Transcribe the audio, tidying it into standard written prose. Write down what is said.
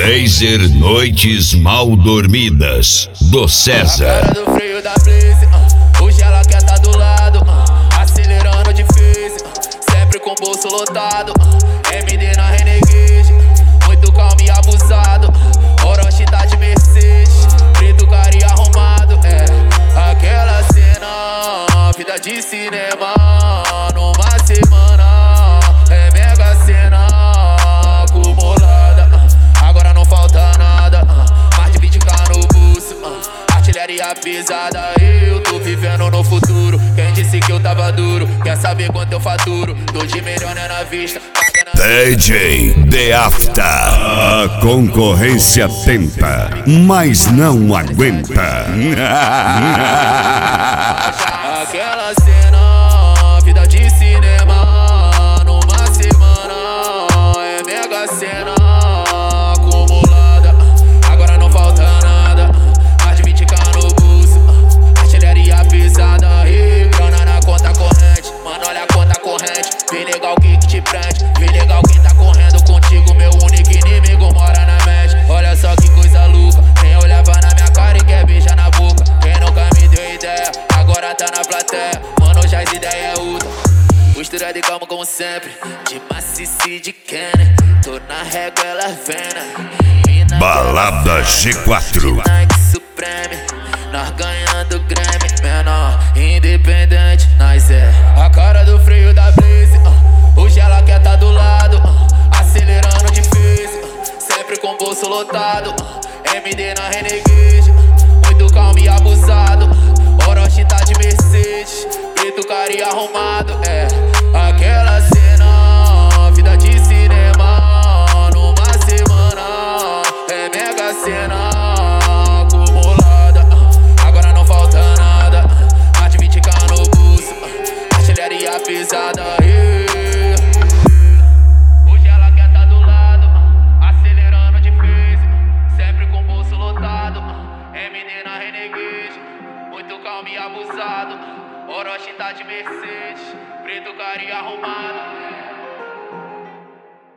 Laser Noites Mal Dormidas, do César. A cara do freio da Blaze, hoje ela quer tá do lado, acelerando difícil, sempre com o bolso lotado, MD na Renegade, muito calmo e abusado, Orochi tá de Mercedes, preto cara e arrumado, aquela cena, vida de cinema, numa semana, mega cena acumulada, agora não falta nada, mais de 20k no bolso, artilharia pesada, eu tô vivendo no futuro, quem disse que eu tava duro, quer saber quanto eu faturo, tô de milhões na vista, DJ The After. A concorrência tenta, mas não aguenta. Aquela cena, vida de cinema, numa semana, mega cena acumulada, agora não falta nada, mais de 20k no bolso, artilharia pesada e grana na conta corrente, mano olha a conta corrente, vem legal que te prende, vem legal quem tá correndo contigo, meu único inimigo mora na mente, olha só que coisa louca, quem olhava na minha cara e quer beijar na boca, quem nunca me deu ideia, agora tá na plateia, mano já as ideias é outra, postura de calma como sempre, de macice de Kenner, tô na régua ela vendo, Balada G4. Nike Supreme, nós ganhando Grammy, menor, independente, nós é a cara do freio da Blaze, hoje ela quer tá do lado, acelerando difícil, sempre com o bolso lotado, MD na Renegade, muito calmo e abusado, Orochi tá de Mercedes, preto cara e arrumado,